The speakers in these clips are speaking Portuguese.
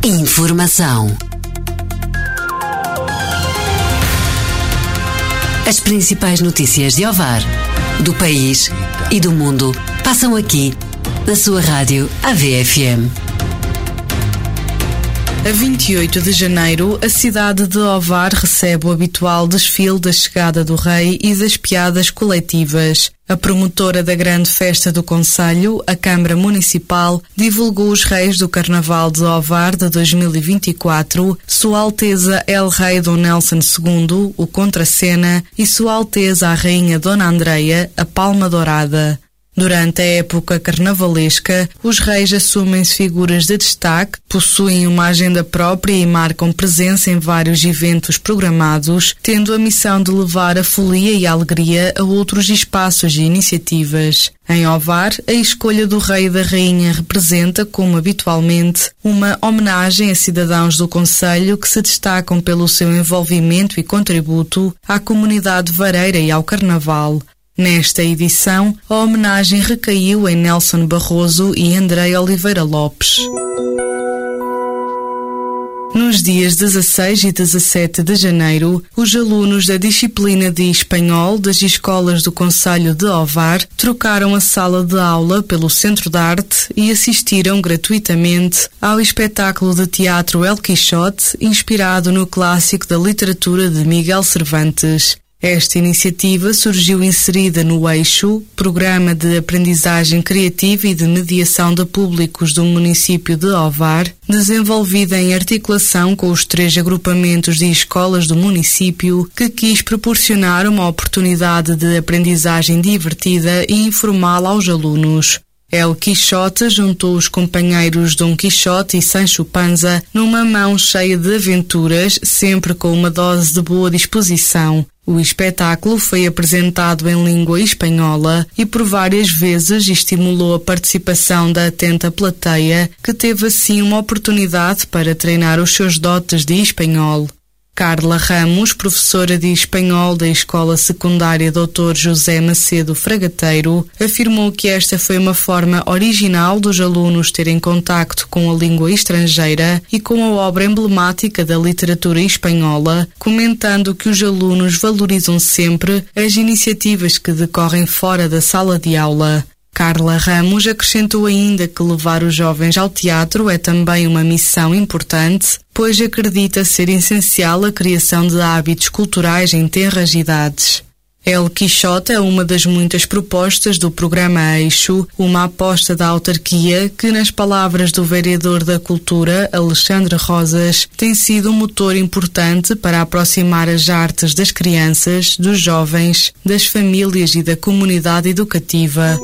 Informação. As principais notícias de Ovar, do país e do mundo passam aqui, na sua rádio AVFM. A 28 de janeiro, a cidade de Ovar recebe o habitual desfile da chegada do rei e das piadas coletivas. A promotora da grande festa do concelho, a Câmara Municipal, divulgou os reis do Carnaval de Ovar de 2024, Sua Alteza El Rei Dom Nelson II, o Contracena, e Sua Alteza a Rainha Dona Andreia, a Palma Dourada. Durante a época carnavalesca, os reis assumem-se figuras de destaque, possuem uma agenda própria e marcam presença em vários eventos programados, tendo a missão de levar a folia e a alegria a outros espaços e iniciativas. Em Ovar, a escolha do rei e da rainha representa, como habitualmente, uma homenagem a cidadãos do concelho que se destacam pelo seu envolvimento e contributo à comunidade vareira e ao carnaval. Nesta edição, a homenagem recaiu em Nelson Barroso e André Oliveira Lopes. Nos dias 16 e 17 de janeiro, os alunos da disciplina de espanhol das escolas do concelho de Ovar trocaram a sala de aula pelo Centro de Arte e assistiram gratuitamente ao espetáculo de teatro El Quixote, inspirado no clássico da literatura de Miguel Cervantes. Esta iniciativa surgiu inserida no Eixo, Programa de Aprendizagem Criativa e de Mediação de Públicos do município de Ovar, desenvolvida em articulação com os 3 agrupamentos de escolas do município, que quis proporcionar uma oportunidade de aprendizagem divertida e informal aos alunos. El Quixote juntou os companheiros Dom Quixote e Sancho Panza numa mão cheia de aventuras, sempre com uma dose de boa disposição. O espetáculo foi apresentado em língua espanhola e por várias vezes estimulou a participação da atenta plateia, que teve assim uma oportunidade para treinar os seus dotes de espanhol. Carla Ramos, professora de espanhol da Escola Secundária Dr. José Macedo Fragateiro, afirmou que esta foi uma forma original dos alunos terem contacto com a língua estrangeira e com a obra emblemática da literatura espanhola, comentando que os alunos valorizam sempre as iniciativas que decorrem fora da sala de aula. Carla Ramos acrescentou ainda que levar os jovens ao teatro é também uma missão importante, pois acredita ser essencial a criação de hábitos culturais em tenras idades. El Quixote é uma das muitas propostas do programa Eixo, uma aposta da autarquia que, nas palavras do vereador da Cultura, Alexandre Rosas, tem sido um motor importante para aproximar as artes das crianças, dos jovens, das famílias e da comunidade educativa.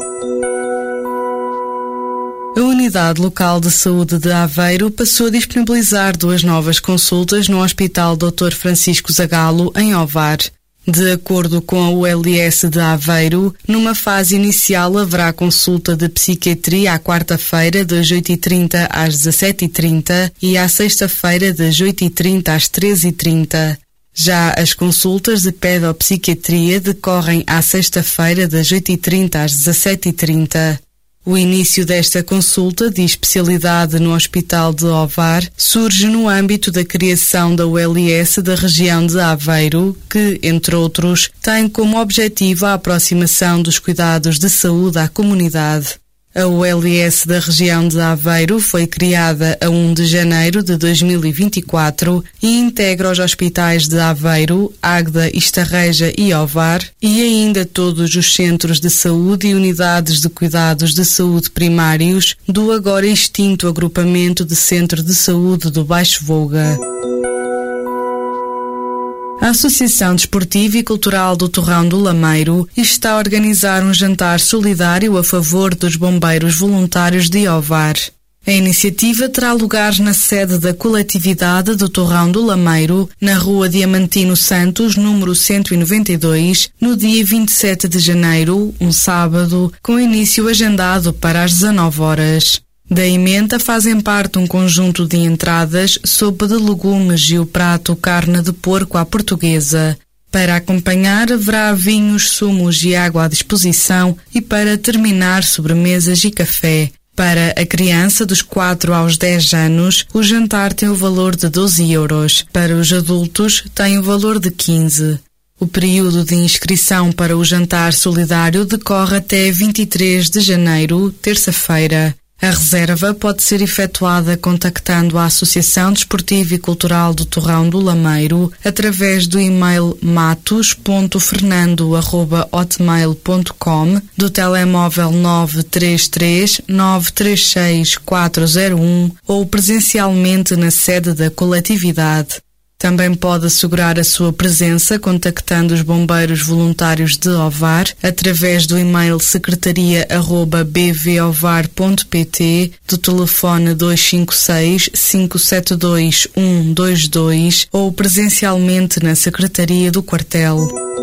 A Unidade Local de Saúde de Aveiro passou a disponibilizar 2 novas consultas no Hospital Dr. Francisco Zagalo, em Ovar. De acordo com a ULS de Aveiro, numa fase inicial haverá consulta de psiquiatria à quarta-feira das 8h30 às 17h30 e à sexta-feira das 8h30 às 13h30. Já as consultas de pedopsiquiatria decorrem à sexta-feira das 8h30 às 17h30. O início desta consulta de especialidade no Hospital de Ovar surge no âmbito da criação da ULS da região de Aveiro, que, entre outros, tem como objetivo a aproximação dos cuidados de saúde à comunidade. A ULS da região de Aveiro foi criada a 1 de janeiro de 2024 e integra os hospitais de Aveiro, Águeda, Estarreja e Ovar e ainda todos os centros de saúde e unidades de cuidados de saúde primários do agora extinto agrupamento de Centro de Saúde do Baixo Volga. A Associação Desportiva e Cultural do Torrão do Lameiro está a organizar um jantar solidário a favor dos bombeiros voluntários de Ovar. A iniciativa terá lugar na sede da coletividade do Torrão do Lameiro, na Rua Diamantino Santos, número 192, no dia 27 de janeiro, um sábado, com início agendado para as 19 horas. Da emenda fazem parte um conjunto de entradas, sopa de legumes e o prato carne de porco à portuguesa. Para acompanhar haverá vinhos, sumos e água à disposição e para terminar sobremesas e café. Para a criança dos 4 aos 10 anos, o jantar tem o valor de 12 €. Para os adultos, tem o valor de 15. O período de inscrição para o jantar solidário decorre até 23 de janeiro, terça-feira. A reserva pode ser efetuada contactando a Associação Desportiva e Cultural do Torrão do Lameiro através do e-mail matos.fernando@hotmail.com, do telemóvel 933 936 401 ou presencialmente na sede da coletividade. Também pode assegurar a sua presença contactando os bombeiros voluntários de Ovar através do e-mail secretaria@bvovar.pt, do telefone 256 572 122 ou presencialmente na Secretaria do Quartel.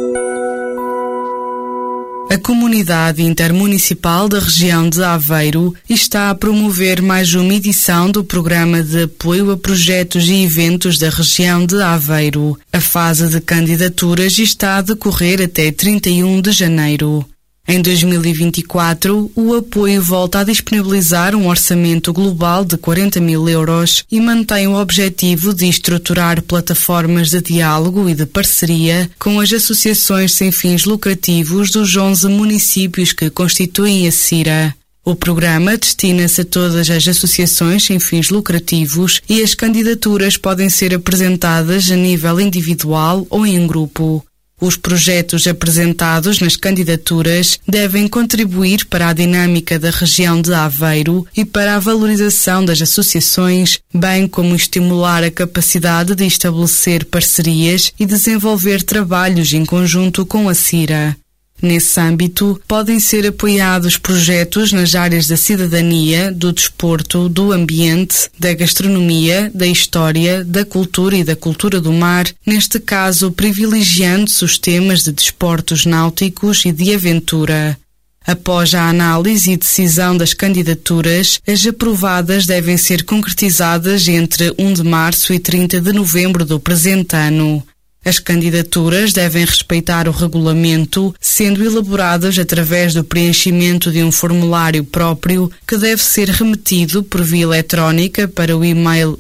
A Comunidade Intermunicipal da região de Aveiro está a promover mais uma edição do Programa de Apoio a Projetos e Eventos da região de Aveiro. A fase de candidaturas está a decorrer até 31 de janeiro. Em 2024, o apoio volta a disponibilizar um orçamento global de 40 mil euros e mantém o objetivo de estruturar plataformas de diálogo e de parceria com as associações sem fins lucrativos dos 11 municípios que constituem a CIRA. O programa destina-se a todas as associações sem fins lucrativos e as candidaturas podem ser apresentadas a nível individual ou em grupo. Os projetos apresentados nas candidaturas devem contribuir para a dinâmica da região de Aveiro e para a valorização das associações, bem como estimular a capacidade de estabelecer parcerias e desenvolver trabalhos em conjunto com a CIRA. Nesse âmbito, podem ser apoiados projetos nas áreas da cidadania, do desporto, do ambiente, da gastronomia, da história, da cultura e da cultura do mar, neste caso privilegiando-se os temas de desportos náuticos e de aventura. Após a análise e decisão das candidaturas, as aprovadas devem ser concretizadas entre 1 de março e 30 de novembro do presente ano. As candidaturas devem respeitar o regulamento, sendo elaboradas através do preenchimento de um formulário próprio que deve ser remetido por via eletrónica para o e-mail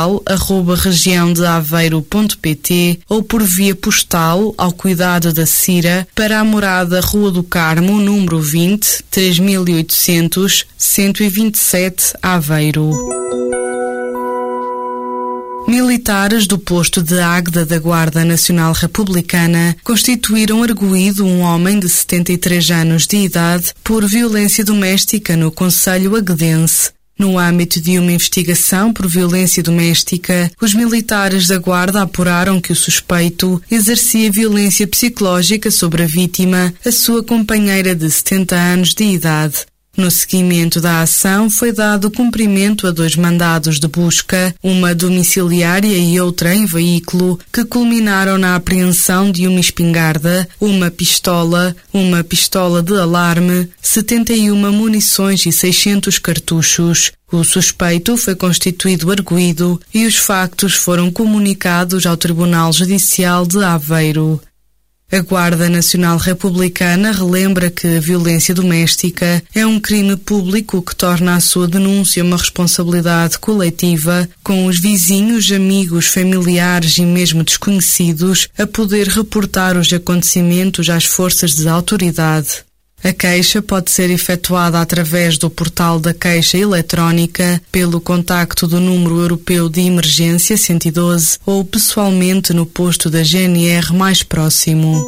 geral@regiãodeaveiro.pt ou por via postal ao cuidado da CIRA para a morada Rua do Carmo, número 20, 3800, 127, Aveiro. Militares do posto de Águeda da Guarda Nacional Republicana constituíram arguido um homem de 73 anos de idade por violência doméstica no concelho aguedense. No âmbito de uma investigação por violência doméstica, os militares da Guarda apuraram que o suspeito exercia violência psicológica sobre a vítima, a sua companheira de 70 anos de idade. No seguimento da ação, foi dado cumprimento a 2 mandados de busca, uma domiciliária e outra em veículo, que culminaram na apreensão de uma espingarda, uma pistola de alarme, 71 munições e 600 cartuchos. O suspeito foi constituído arguido e os factos foram comunicados ao Tribunal Judicial de Aveiro. A Guarda Nacional Republicana relembra que a violência doméstica é um crime público que torna a sua denúncia uma responsabilidade coletiva, com os vizinhos, amigos, familiares e mesmo desconhecidos a poder reportar os acontecimentos às forças de autoridade. A queixa pode ser efetuada através do portal da queixa eletrónica, pelo contacto do número europeu de emergência 112 ou pessoalmente no posto da GNR mais próximo.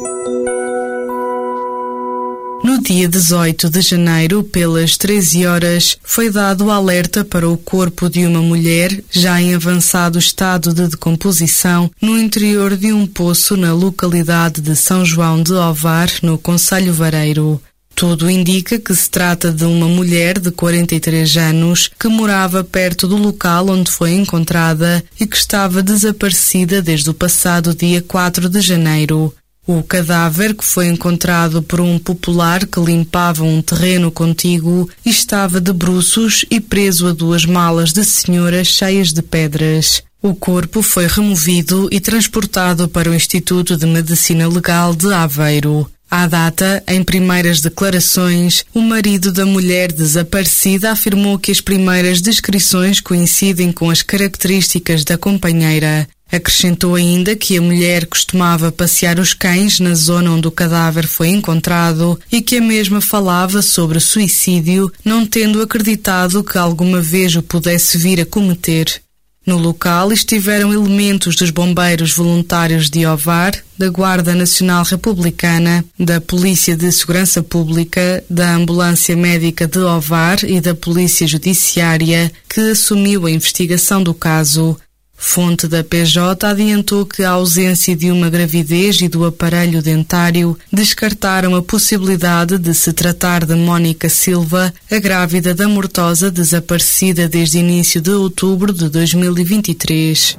No dia 18 de janeiro, pelas 13 horas, foi dado o alerta para o corpo de uma mulher, já em avançado estado de decomposição, no interior de um poço na localidade de São João de Ovar, no concelho Vareiro. Tudo indica que se trata de uma mulher de 43 anos que morava perto do local onde foi encontrada e que estava desaparecida desde o passado dia 4 de janeiro. O cadáver, que foi encontrado por um popular que limpava um terreno contíguo, estava de bruços e preso a 2 malas de senhora cheias de pedras. O corpo foi removido e transportado para o Instituto de Medicina Legal de Aveiro. À data, em primeiras declarações, o marido da mulher desaparecida afirmou que as primeiras descrições coincidem com as características da companheira. Acrescentou ainda que a mulher costumava passear os cães na zona onde o cadáver foi encontrado e que a mesma falava sobre suicídio, não tendo acreditado que alguma vez o pudesse vir a cometer. No local estiveram elementos dos bombeiros voluntários de Ovar, da Guarda Nacional Republicana, da Polícia de Segurança Pública, da Ambulância Médica de Ovar e da Polícia Judiciária, que assumiu a investigação do caso. Fonte da PJ adiantou que a ausência de uma gravidez e do aparelho dentário descartaram a possibilidade de se tratar de Mónica Silva, a grávida da mortosa desaparecida desde início de outubro de 2023.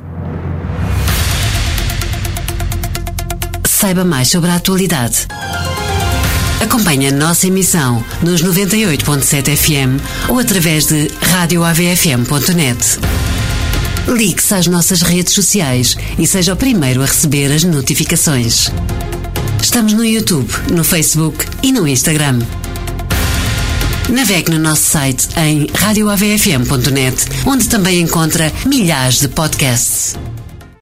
Saiba mais sobre a atualidade. Acompanhe a nossa emissão nos 98.7 FM ou através de radioavfm.net. Ligue-se às nossas redes sociais e seja o primeiro a receber as notificações. Estamos no YouTube, no Facebook e no Instagram. Navegue no nosso site em radioavfm.net, onde também encontra milhares de podcasts.